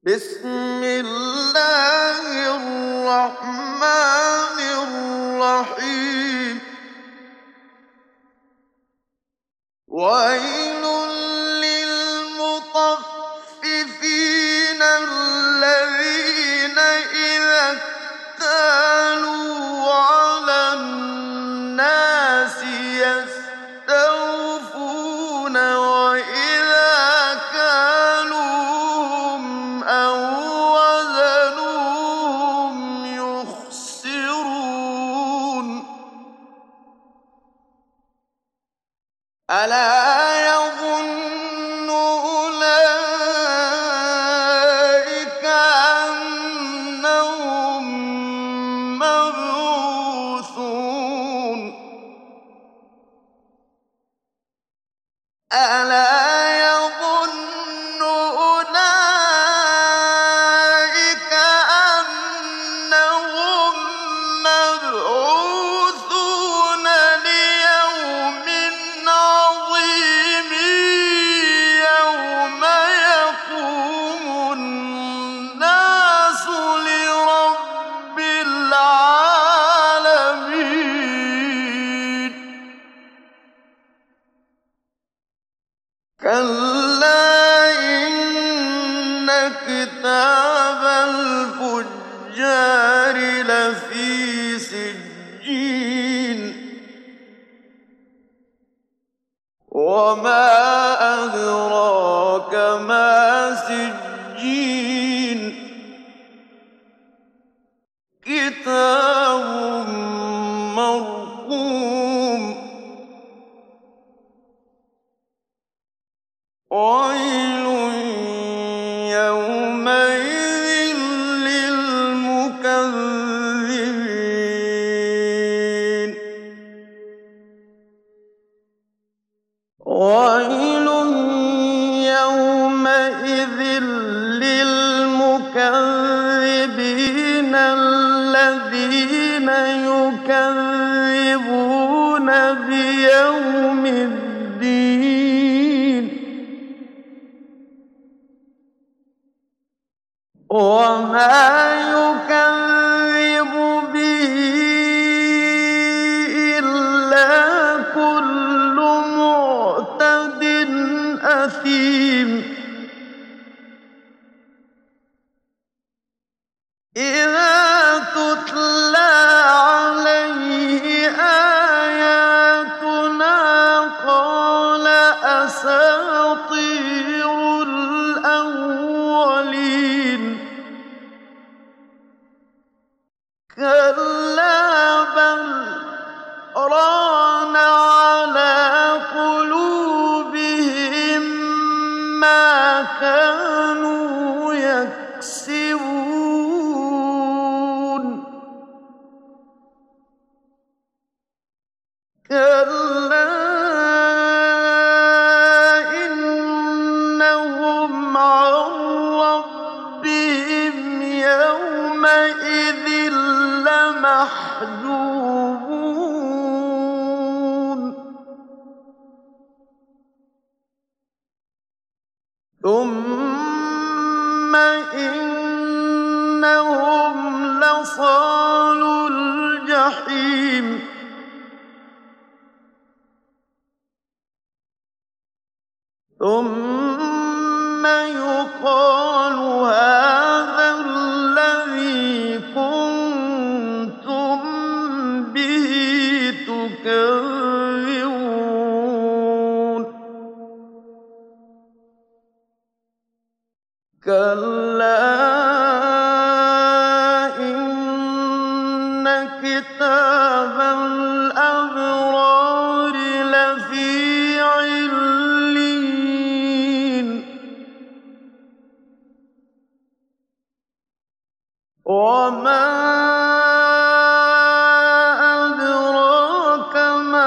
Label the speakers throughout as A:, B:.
A: بسم الله الرحمن الرحيم. ويل للمطففين الذين إذا اكتالوا على الناس يستوفون وإذا كالوهم أو وزنوهم يخسرون. ألا يظن أولئك أنهم مبعوثون. ألا يظن أولئك أنهم مبعوثون ليوم عظيم يوم يقوم الناس لرب العالمين. كلا إن كتاب الفجار لفي سجين. وما أدراك ما سجين. كتاب مرقوم. ويل يومئذ للمكذبين. ويل يومئذ للمكذبين الذين يكذبون بيوم الدين. وما يكذب به إلا كل معتد أثيم. إذا تتلى عليه آياتنا قال أساطير الأولين. كلا بل ران على قلوبهم ما كانوا يكسبون. كلا إنهم عن ربهم يومئذ لمحجوبون. ثم إنهم لصالو الجحيم. ثم يقال هذا الذي كنتم به تكذبون. كلا إن كتاب الأبرار لفي عليين. وما أدراك ما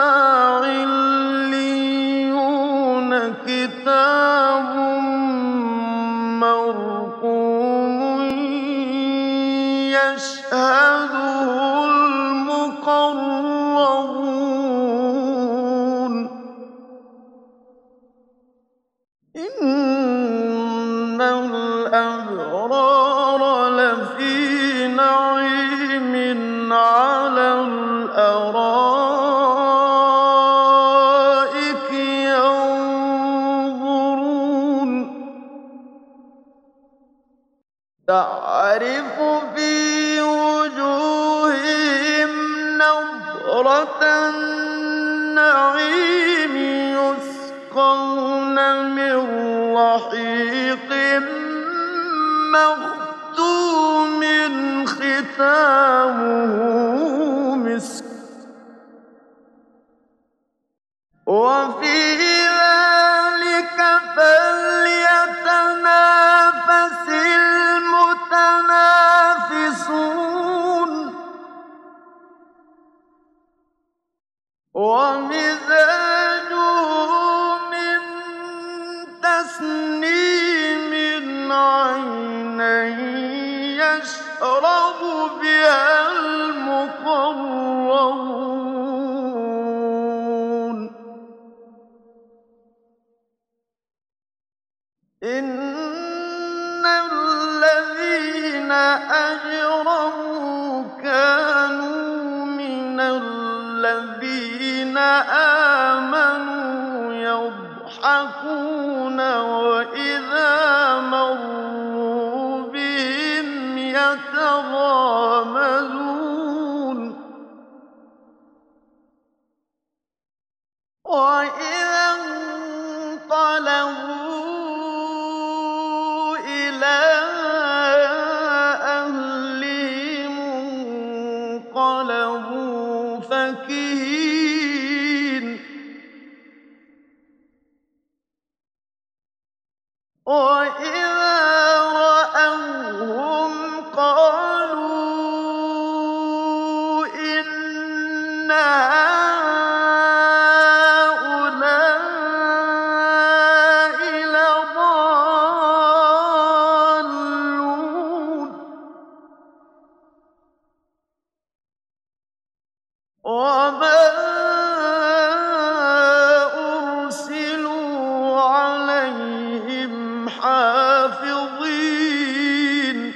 A: عليون. كتاب مرقوم يشهده المقربون. إن الأبرار الأبرار لفي نعيم على الأرائك ينظرون تعرف في وجوههم نضرة النعيم يسقون من رحيق مختوم ختامه مسك وفي ذلك فليتنافس المتنافسون ومزاجه من تسنيم عينا يشرب بها المقربون إن الذين أجرموا كانوا من الذين آمنوا يضحكون وإذا مروا بهم يتغامزون وإذا انقلبوا إلى أهلهم انقلبوا فكهين وإذا رأوهم قالوا إن هؤلاء لضالون وما أرسلوا عليهم حافظين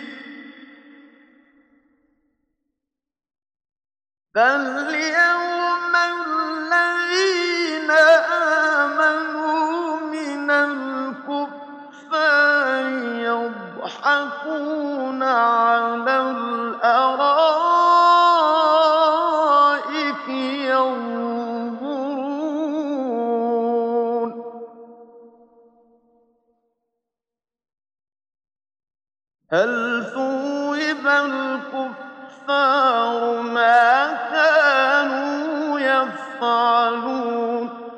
A: فاليوم الذين آمنوا من الكفار يضحكون على الأرائك ينظرون هل ثوب الكفار ما كانوا يفعلون